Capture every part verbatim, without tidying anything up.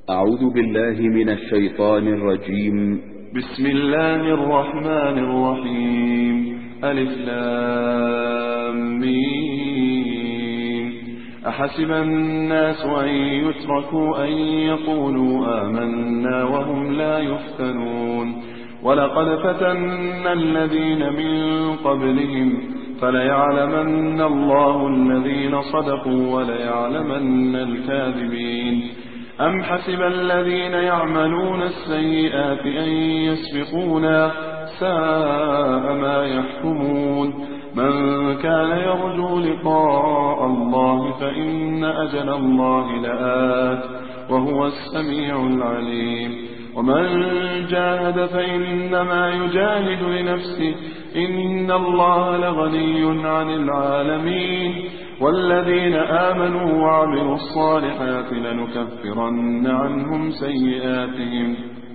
أعوذ بالله من الشيطان الرجيم. بسم الله الرحمن الرحيم. ألف لام ميم. أحسب الناس أن يتركوا أن يقولوا آمنا وهم لا يفتنون ولقد فتنا الذين من قبلهم فليعلمن الله الذين صدقوا وليعلمن الكاذبين. أم حسب الذين يعملون السيئات أن يسبقونا ساء ما يحكمون. من كان يرجو لقاء الله فإن أجل الله لآت وهو السميع العليم. ومن جاهد فإنما يجاهد لنفسه إن الله لغني عن العالمين. والذين آمنوا وعملوا الصالحات لنكفرن عنهم سيئاتهم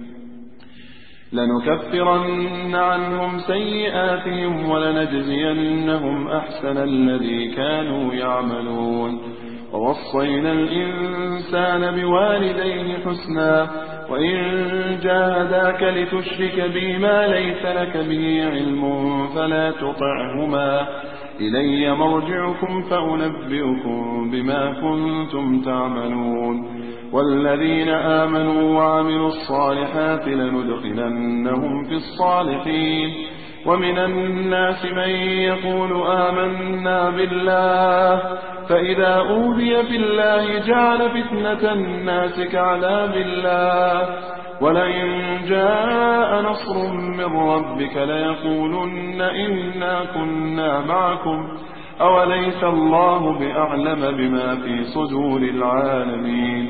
لنكفرن عنهم سيئاتهم ولنجزينهم أحسن الذي كانوا يعملون. ووصينا الإنسان بوالديه حسنا وإن جاهداك لتشرك بي ما ليس لك به علم فلا تطعهما إلي مرجعكم فأنبئكم بما كنتم تعملون. والذين آمنوا وعملوا الصالحات لندخلنهم في الصالحين. ومن الناس من يقول آمنا بالله فإذا أوذي في الله جعل فتنة الناس كعذاب الله ولئن جاء نصر من ربك ليقولن إنا كنا معكم أوليس الله بأعلم بما في صدور العالمين.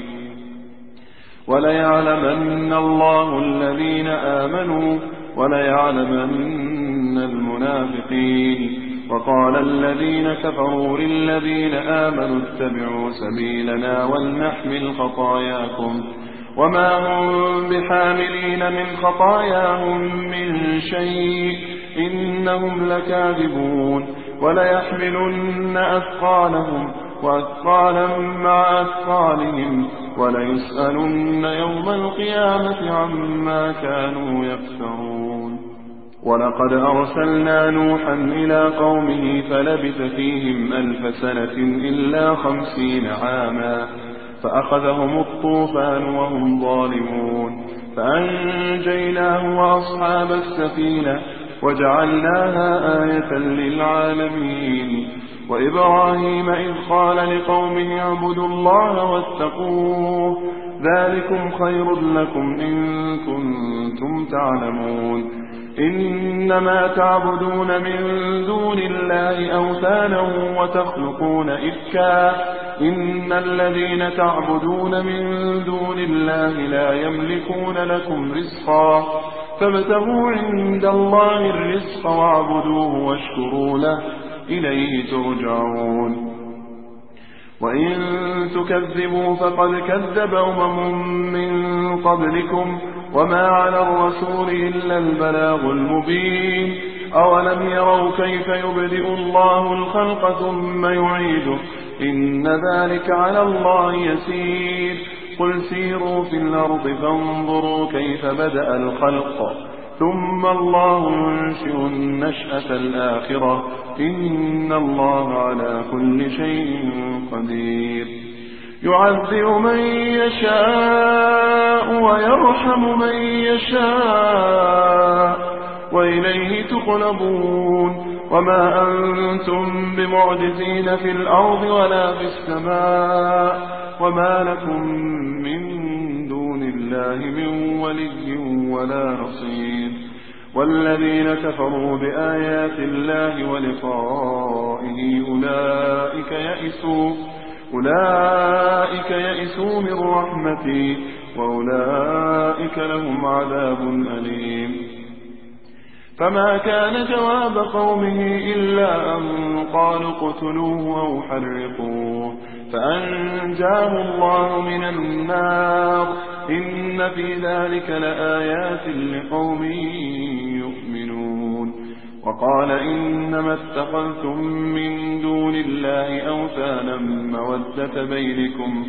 وليعلمن الله الذين آمنوا وليعلمن المنافقين. وقال الذين كفروا للذين آمنوا اتبعوا سبيلنا ولنحمل خطاياكم وما هم بحاملين من خطاياهم من شيء إنهم لكاذبون. وليحملن أثقالهم وأثقالا مع أثقالهم وليسألن يوم القيامة عما كانوا يفترون. ولقد أرسلنا نوحا إلى قومه فلبث فيهم ألف سنة إلا خمسين عاما فأخذهم الطوفان وهم ظالمون فأنجيناه وأصحاب السفينة وجعلناها آية للعالمين. وإبراهيم إذ قال لقومه اعبدوا الله واتقوه ذلكم خير لكم إن كنتم تعلمون. إنما تعبدون من دون الله أوثانا وتخلقون إفكا إن الذين تعبدون من دون الله لا يملكون لكم رزقا فابتغوا عند الله الرزق واعبدوه واشكروا له إليه ترجعون. وإن تكذبوا فقد كذب أمم من قبلكم وما على الرسول إلا البلاغ المبين. أولم يروا كيف يبدئ الله الخلق ثم يعيده إن ذلك على الله يسير. قل سيروا في الأرض فانظروا كيف بدأ الخلق ثم الله ينشئ النشأة الآخرة إن الله على كل شيء قدير. يعذب من يشاء ويرحم من يشاء وإليه تقلبون. وما أنتم بمعجزين في الأرض ولا في السماء وما لكم من دون الله من ولي ولا نصير. والذين كفروا بآيات الله ولقائه أولئك يئسوا أولئك يئسوا من رحمتي وأولئك لهم عذاب أليم. فما كان جواب قومه إلا أن قالوا اقتلوه أو حرقوه فأنجاه الله من النار إن في ذلك لآيات لقوم يؤمنون. وقال إنما اتخذتم من دون الله أوثانا مودة بينكم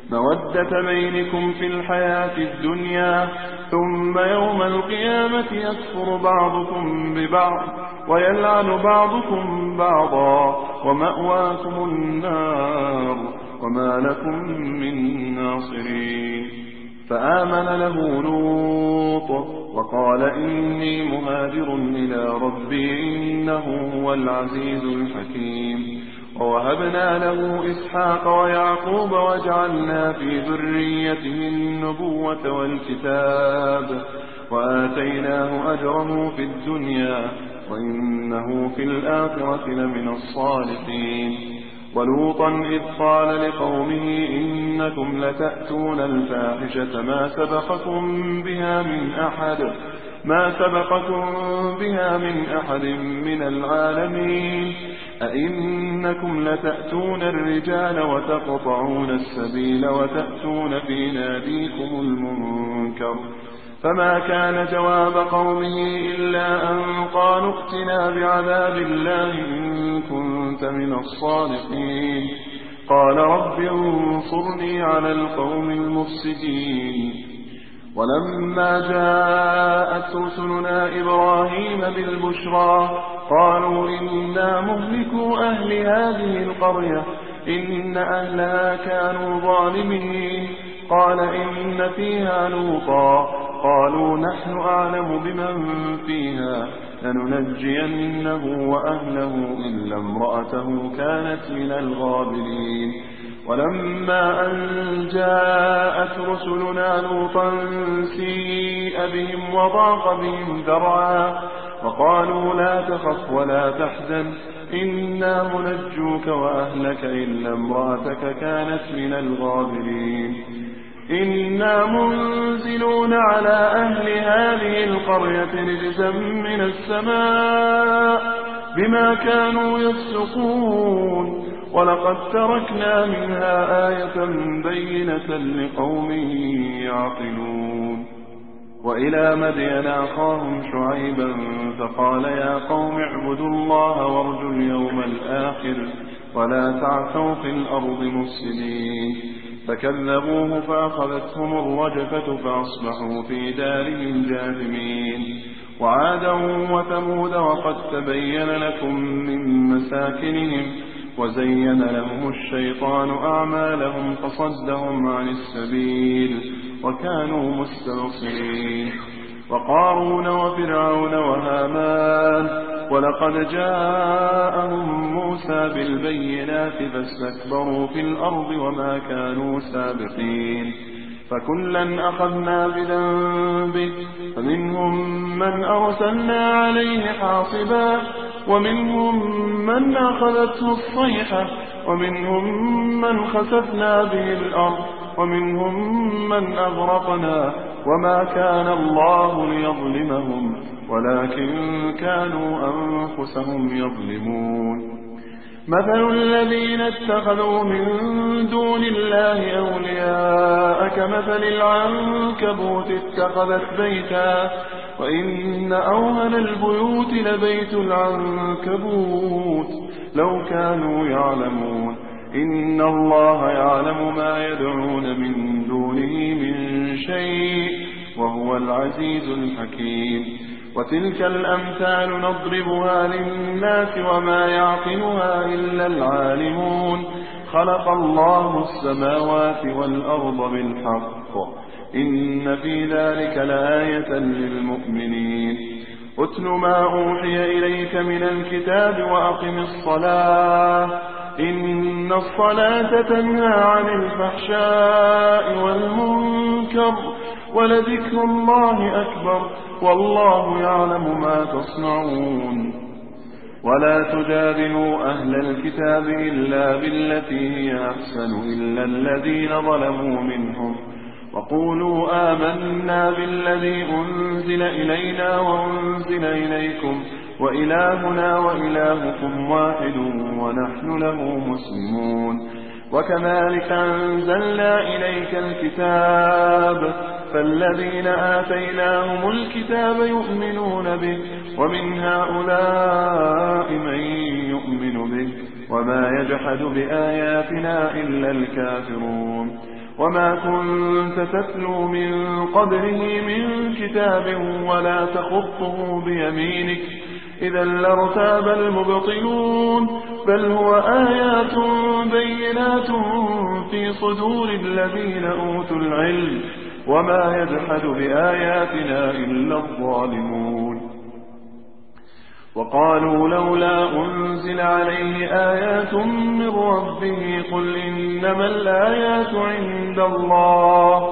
مودة بينكم في الحياة الدنيا، ثم يوم القيامة يكفر بعضكم ببعض ويلعن بعضكم بعضا ومأواكم النار وما لكم من ناصرين. فآمن له لوط وقال إني مهاجر إلى ربي إنه هو العزيز الحكيم. ووهبنا له إسحاق ويعقوب وجعلنا في ذريته النبوة والكتاب وآتيناه أجره في الدنيا وإنه في الآخرة لمن الصالحين. ولوطا إذ قال لقومه إنكم لتأتون الفاحشة ما سبقكم بها من أحد ما سبقكم بها من أحد من العالمين. أئنكم لتأتون الرجال وتقطعون السبيل وتأتون في ناديكم المنكر. فما كان جواب قومه إلا أن قالوا ائتنا بعذاب الله إن كنت من الصادقين. قال رب انصرني على القوم المفسدين. ولما جاءت رسلنا إبراهيم بالبشرى قالوا إنا مهلكو أهل هذه القرية إن أهلها كانوا ظالمين. قال إن فيها لوطا قالوا نحن أعلم بمن فيها لننجينه وأهله إلا امرأته كانت من الغابرين. ولما أن جاءت رسلنا لوطا سيء بهم وضاق بهم ذرعا وقالوا لا تخف ولا تحزن إنا منجوك وأهلك إلا امرأتك كانت من الغابرين. إنا منزلون على أهل هذه القرية رجزا من السماء بما كانوا يفسقون ولقد تركنا منها آية بينة لقوم يعقلون. وإلى مدين أخاهم شعيبا فقال يا قوم اعبدوا الله وارجوا اليوم الآخر ولا تعثوا في الأرض مفسدين. فكذبوه فأخذتهم الرجفة فأصبحوا في دارهم جاثمين. وعادا وثمود وقد تبين لكم من مساكنهم وزين لهم الشيطان أعمالهم فصدهم عن السبيل وكانوا مستبصرين. وقارون وفرعون وهامان ولقد جاءهم موسى بالبينات فاستكبروا في الأرض وما كانوا سابقين. فكلا أخذنا بذنبه فمنهم من أرسلنا عليه حاصبا ومنهم من أخذته الصيحة ومنهم من خسفنا به الأرض ومنهم من أغرقنا وما كان الله ليظلمهم ولكن كانوا أنفسهم يظلمون. مثل الذين اتخذوا من دون الله أولياء كمثل العنكبوت اتخذت بيتا وإن أوهن البيوت لبيت العنكبوت لو كانوا يعلمون. إن الله يعلم ما يدعون من دونه من شيء وهو العزيز الحكيم. وتلك الأمثال نضربها للناس وما يعقلها إلا العالمون. خلق الله السماوات والأرض بالحق إن في ذلك لآية للمؤمنين. أتل ما أوحي إليك من الكتاب وأقم الصلاة إن الصلاة تنهى عن الفحشاء والمنكر ولذكر الله أكبر والله يعلم ما تصنعون. ولا تجادلوا أهل الكتاب إلا بالتي هي أحسن إلا الذين ظلموا منهم وقولوا آمنا بالذي أنزل إلينا وأنزل إليكم وإلهنا وإلهكم واحد ونحن له مسلمون. وكذلك أنزلنا إليك الكتاب فالذين آتيناهم الكتاب يؤمنون به ومن هؤلاء من يؤمن به وما يجحد بآياتنا إلا الكافرون. وما كنت تتلو من قبله من كتاب ولا تخطه بيمينك إذا لارتاب المبطلون بل هو آيات بينات في صدور الذين أوتوا العلم وما يجحد بآياتنا إلا الظالمون وقالوا لولا أنزل عليه آيات من ربه قل إنما الآيات عند الله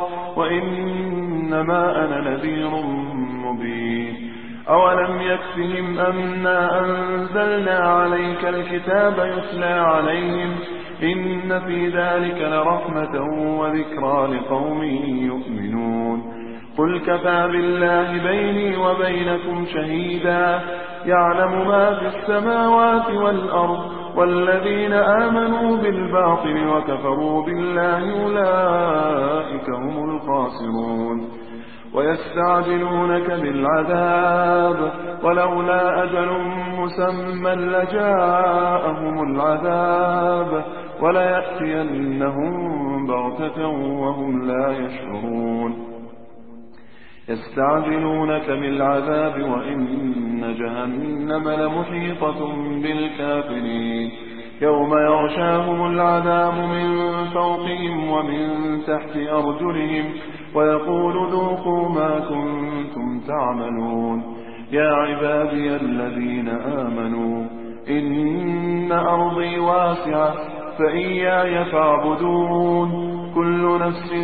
وإنما أنا نذير مبين أولم يكفهم أنا أنزلنا عليك الكتاب يتلى عليهم إن في ذلك لرحمة وذكرى لقوم يؤمنون قل كفى بالله بيني وبينكم شهيدا يعلم ما في السماوات والأرض والذين آمنوا بالباطل وكفروا بالله أولئك هم الخاسرون ويستعجلونك بالعذاب ولولا أجل مسمى لجاءهم العذاب وليأتينهم بغتة وهم لا يشعرون يستعجلونك بالعذاب وإن جهنم لمحيطة بالكافرين يوم يغشاهم العذاب من فوقهم ومن تحت أرجلهم ويقول ذوقوا ما كنتم تعملون يا عبادي الذين آمنوا إن أرضي واسعة فإياي فاعبدون كل نفس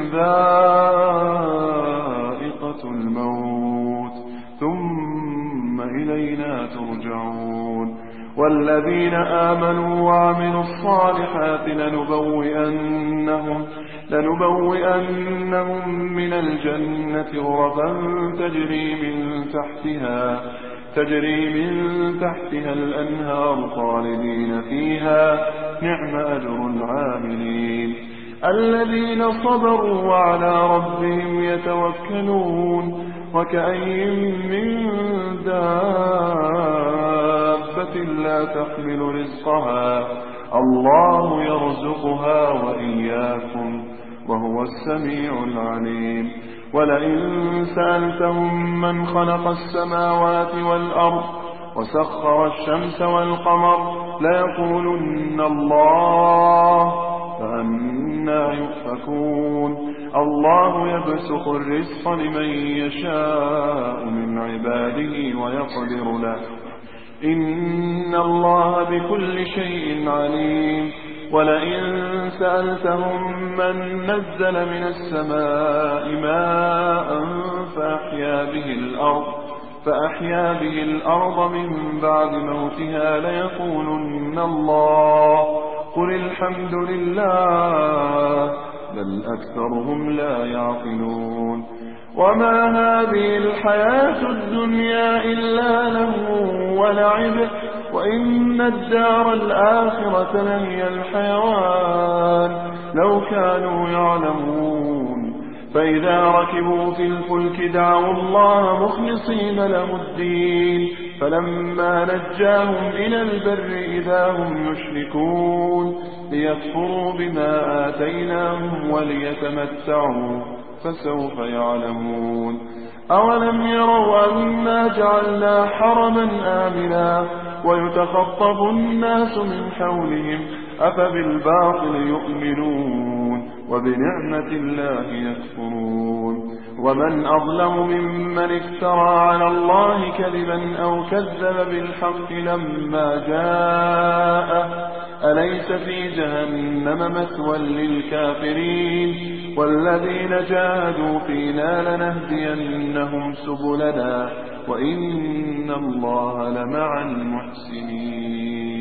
ذائقة الموت ثم إلينا ترجعون والذين آمنوا وعملوا الصالحات لنبوئنهم لنبوئنهم من الجنة غرفا تجري من تحتها تجري من تحتها الأنهار خالدين فيها نعم أجر العاملين الذين صبروا وعلى ربهم يتوكلون وكأي من دابة لا تحمل رزقها الله يرزقها وإياكم وهو السميع العليم ولئن سألتهم من خلق السماوات والأرض وسخر الشمس والقمر ليقولن الله فأنا يؤفكون الله يبسط الرزق لمن يشاء من عباده ويقدر له إن الله بكل شيء عليم ولئن سألتهم من نزل من السماء ماء فأحيا به الأرض فأحيا به الأرض من بعد موتها ليقولن الله قل الحمد لله بل أكثرهم لا يعقلون وما هذه الحياة الدنيا إلا لهو ولعب وإن الدار الآخرة لهي الحيوان لو كانوا يعلمون فإذا ركبوا في الفلك دعوا الله مخلصين له الدين فلما نجاهم إلى البر إذا هم يشركون ليكفروا بما آتيناهم وليتمتعوا فسوف يعلمون أولم يروا أنا جعلنا حرما آمنا ويتخطف الناس من حولهم أفبالباطل يؤمنون وبنعمة الله يكفرون ومن أظلم ممن افترى على الله كذبا أو كذب بالحق لما جاءه أليس في جهنم مثوى للكافرين والذين جاهدوا فينا لنهدينهم سبلنا وإن الله لمع المحسنين